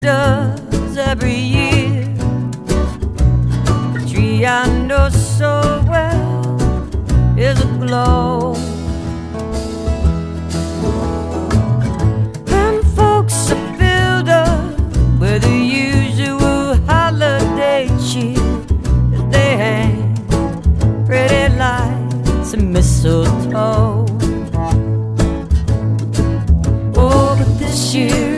does every year. The tree I know so well is aglow. And folks are filled up with the usual holiday cheer as they hang pretty lights and mistletoe. Oh, but this year